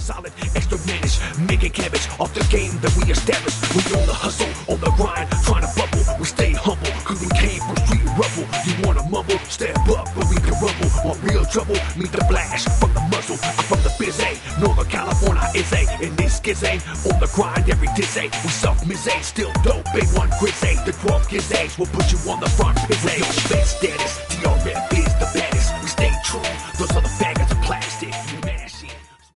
solid, extra managed, making cabbage off the game that we established. We on the hustle, on the grind, trying to bubble. We stay humble, cause we came from street rubble. You wanna mumble, step up, but we can rumble. On real trouble, meet the blast from the muzzle. I'm from the biz A, Northern California is A. And this kids ain't on the grind every diss A. We self-miss A, still dope, A1 grizz A. The 12 kids A's will put you on the front piss A. Your space status.